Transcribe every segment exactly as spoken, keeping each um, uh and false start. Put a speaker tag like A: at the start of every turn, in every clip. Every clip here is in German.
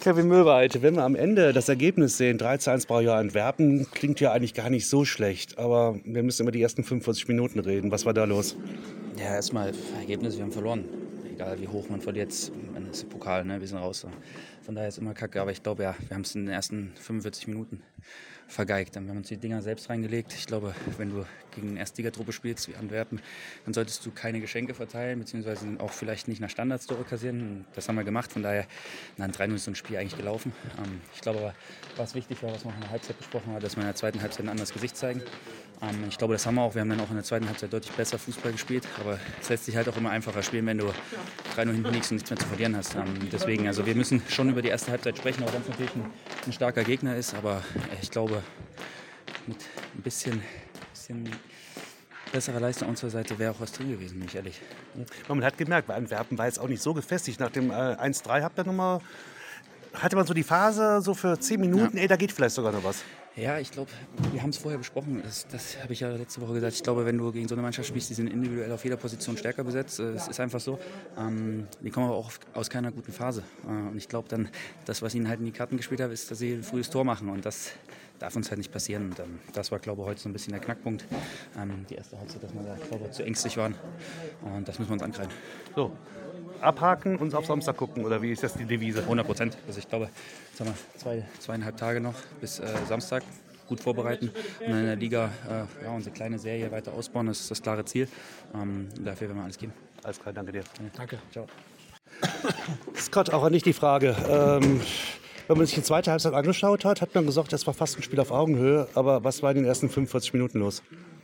A: Kevin Möwald, wenn wir am Ende das Ergebnis sehen, drei zu eins Baujahr Antwerpen, klingt ja eigentlich gar nicht so schlecht. Aber wir müssen über die ersten fünfundvierzig Minuten reden. Was war da los?
B: Ja, erstmal Ergebnis, wir haben verloren. Egal wie hoch man verliert, dann ist der Pokal, ne? Wir sind raus. Von daher ist immer kacke, aber ich glaube, ja, wir haben es in den ersten fünfundvierzig Minuten vergeigt. Dann haben wir uns die Dinger selbst reingelegt. Ich glaube, wenn du gegen eine Erstligatruppe spielst wie Antwerpen, dann solltest du keine Geschenke verteilen, beziehungsweise auch vielleicht nicht nach Standards Tore kassieren. Das haben wir gemacht, von daher ein drei null ist so ein Spiel eigentlich gelaufen. Ähm, ich glaube aber, was wichtig war, was man in der Halbzeit besprochen hat, dass wir in der zweiten Halbzeit ein anderes Gesicht zeigen. Ähm, ich glaube, das haben wir auch. Wir haben dann auch in der zweiten Halbzeit deutlich besser Fußball gespielt, aber es lässt sich halt auch immer einfacher spielen, wenn du drei null hinten liegst und nichts mehr zu verlieren hast. Ähm, deswegen, also wir müssen schon über die erste Halbzeit sprechen, auch wenn es natürlich ein, ein starker Gegner ist, aber ich glaube, mit ein bisschen, bisschen bessere Leistung unserer Seite wäre auch was drin gewesen, bin ich ehrlich.
A: Man hat gemerkt, bei Antwerpen war jetzt auch nicht so gefestigt. Nach dem äh, eins drei habt ihr nochmal, hatte man so die Phase so für zehn Minuten, ja. Ey, da geht vielleicht sogar noch was.
B: Ja, ich glaube, wir haben es vorher besprochen, das, das habe ich ja letzte Woche gesagt. Ich glaube, wenn du gegen so eine Mannschaft spielst, die sind individuell auf jeder Position stärker besetzt, es ist einfach so. Ähm, die kommen aber auch aus keiner guten Phase. Äh, und ich glaube dann, das, was ihnen halt in die Karten gespielt hat, ist, dass sie ein frühes Tor machen. Und das darf uns halt nicht passieren. Und ähm, das war, glaube ich, heute so ein bisschen der Knackpunkt. Ähm, die erste Halbzeit, dass wir da, glaube ich, zu ängstlich waren. Und das müssen wir uns ankreiden.
A: So, abhaken und auf Samstag gucken, oder wie ist das die Devise?
B: hundert Prozent. Also ich glaube, jetzt haben wir zwei, zweieinhalb Tage noch bis äh, Samstag. Gut vorbereiten und in der Liga äh, ja, unsere kleine Serie weiter ausbauen. Das ist das klare Ziel. Ähm, dafür werden wir alles geben.
A: Alles klar, danke dir.
B: Ja. Danke. Ciao.
A: Scott, auch an dich die Frage. Ähm, wenn man sich die zweite Halbzeit angeschaut hat, hat man gesagt, das war fast ein Spiel auf Augenhöhe. Aber was war in den ersten fünfundvierzig Minuten los?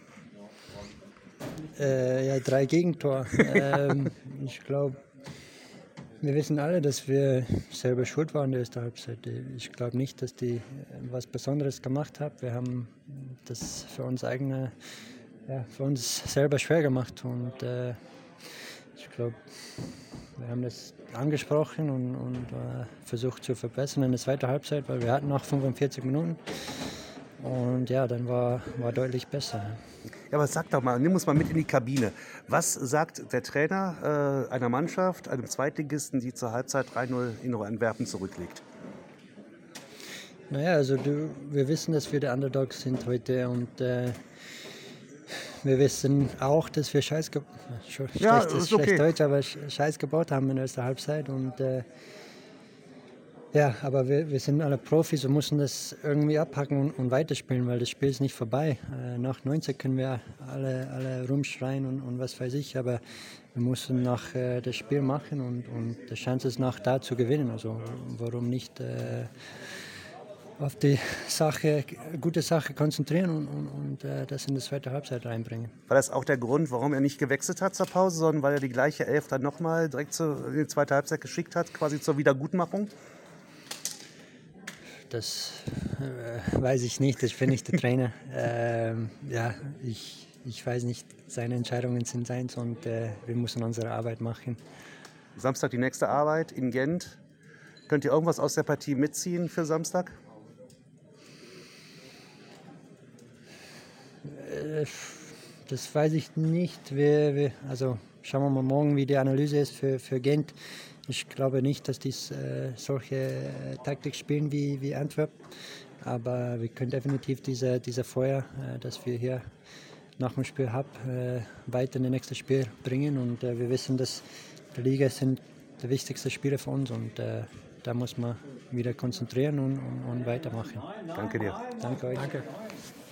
C: Äh, ja, drei Gegentore. ähm, ich glaube, wir wissen alle, dass wir selber schuld waren in der ersten Halbzeit. Ich glaube nicht, dass die was Besonderes gemacht haben. Wir haben das für uns eigene, ja, für uns selber schwer gemacht. Und äh, ich glaube, wir haben das angesprochen und, und äh, versucht zu verbessern in der zweiten Halbzeit, weil wir hatten noch fünfundvierzig Minuten. Und ja, dann war, war deutlich besser.
A: Ja, aber sag doch mal, nimm uns mal mit in die Kabine. Was sagt der Trainer äh, einer Mannschaft, einem Zweitligisten, die zur Halbzeit drei null in Antwerpen zurückliegt?
C: Naja, also du, wir wissen, dass wir der Underdogs sind heute und äh, wir wissen auch, dass wir Scheiß, ge- schlecht,
A: ja,
C: ist
A: ist okay.
C: schlecht Deutsch, aber Scheiß gebaut haben in der ersten Halbzeit und äh, ja, aber wir, wir sind alle Profis und müssen das irgendwie abhacken und, und weiterspielen, weil das Spiel ist nicht vorbei. Äh, nach neunzig können wir alle, alle rumschreien und, und was weiß ich, aber wir müssen noch äh, das Spiel machen und, und die Chance ist noch da zu gewinnen. Also warum nicht äh, auf die Sache, gute Sache konzentrieren und, und, und äh, das in die zweite Halbzeit reinbringen.
A: War das auch der Grund, warum er nicht gewechselt hat zur Pause, sondern weil er die gleiche Elf dann nochmal direkt zur, in die zweite Halbzeit geschickt hat, quasi zur Wiedergutmachung?
C: Das äh, weiß ich nicht, das bin ich der Trainer. Ähm, ja, ich, ich weiß nicht, seine Entscheidungen sind seins und äh, wir müssen unsere Arbeit machen.
A: Samstag die nächste Arbeit in Gent. Könnt ihr irgendwas aus der Partie mitziehen für Samstag?
C: Äh, das weiß ich nicht. Wir, wir, also schauen wir mal morgen, wie die Analyse ist für, für Gent. Ich glaube nicht, dass die äh, solche äh, Taktik spielen wie, wie Antwerp. Aber wir können definitiv diese, diese Feuer, äh, das wir hier nach dem Spiel haben, äh, weiter in das nächste Spiel bringen. Und äh, wir wissen, dass die Liga sind die wichtigsten Spiele für uns. Und äh, da muss man wieder konzentrieren und, und, und weitermachen.
A: Danke dir.
C: Danke euch.
B: Danke.